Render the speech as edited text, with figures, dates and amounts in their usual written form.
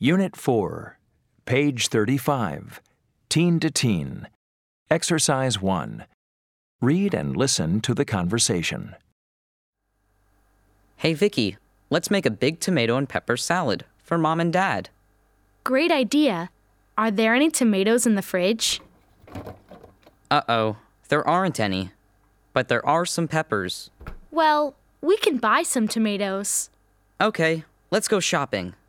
Unit 4, page 35, Teen to Teen. Exercise 1. Read and listen to the conversation. Hey Vicky, let's make a big tomato and pepper salad for Mom and Dad. Great idea. Are there any tomatoes in the fridge? Uh-oh, there aren't any. But there are some peppers. Well, we can buy some tomatoes. Okay, let's go shopping.